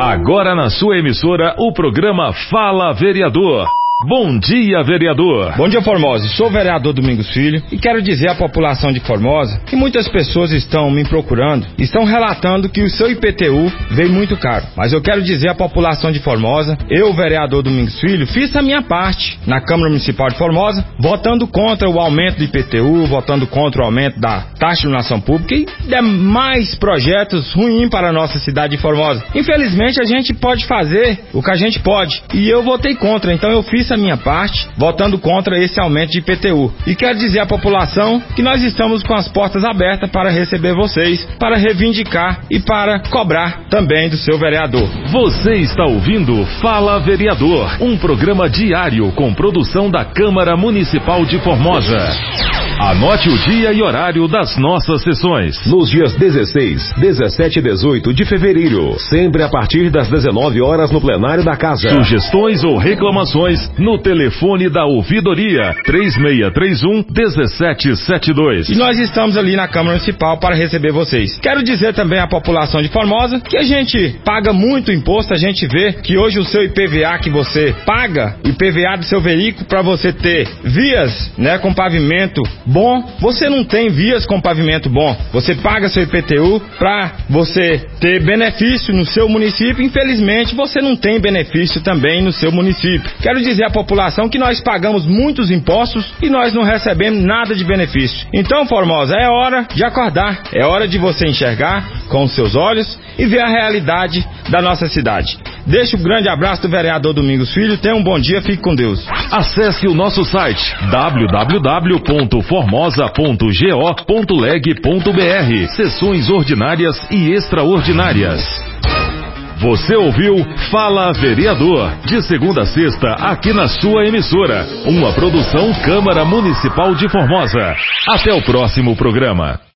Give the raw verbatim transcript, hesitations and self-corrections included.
Agora na sua emissora, o programa Fala Vereador. Bom dia, vereador. Bom dia, Formosa. Sou o vereador Domingos Filho e quero dizer à população de Formosa que muitas pessoas estão me procurando, estão relatando que o seu I P T U veio muito caro. Mas eu quero dizer à população de Formosa, eu, o vereador Domingos Filho, fiz a minha parte na Câmara Municipal de Formosa, votando contra o aumento do I P T U, votando contra o aumento da taxa de iluminação pública e demais projetos ruins para a nossa cidade de Formosa. Infelizmente, a gente pode fazer o que a gente pode e eu votei contra, então eu fiz a minha parte, votando contra esse aumento de I P T U. E quero dizer à população que nós estamos com as portas abertas para receber vocês, para reivindicar e para cobrar também do seu vereador. Você está ouvindo Fala Vereador, um programa diário com produção da Câmara Municipal de Formosa. Anote o dia e horário das nossas sessões. Nos dias dezesseis, dezessete e dezoito de fevereiro, sempre a partir das dezenove horas no plenário da Casa. Sugestões ou reclamações no telefone da ouvidoria três seis três um, um sete sete dois. E nós estamos ali na Câmara Municipal para receber vocês. Quero dizer também à população de Formosa que a gente paga muito imposto, a gente vê que hoje o seu I P V A que você paga, I P V A do seu veículo para você ter vias, né, com pavimento bom, você não tem vias com pavimento bom. Você paga seu I P T U para você ter benefício no seu município, infelizmente você não tem benefício também no seu município. Quero dizer à população que nós pagamos muitos impostos e nós não recebemos nada de benefício. Então, Formosa, é hora de acordar, é hora de você enxergar com os seus olhos e ver a realidade da nossa cidade. Deixo um grande abraço do vereador Domingos Filho, tenha um bom dia, fique com Deus. Acesse o nosso site w w w ponto formosa ponto go ponto leg ponto b r, sessões ordinárias e extraordinárias. Você ouviu Fala Vereador, de segunda a sexta, aqui na sua emissora. Uma produção Câmara Municipal de Formosa. Até o próximo programa.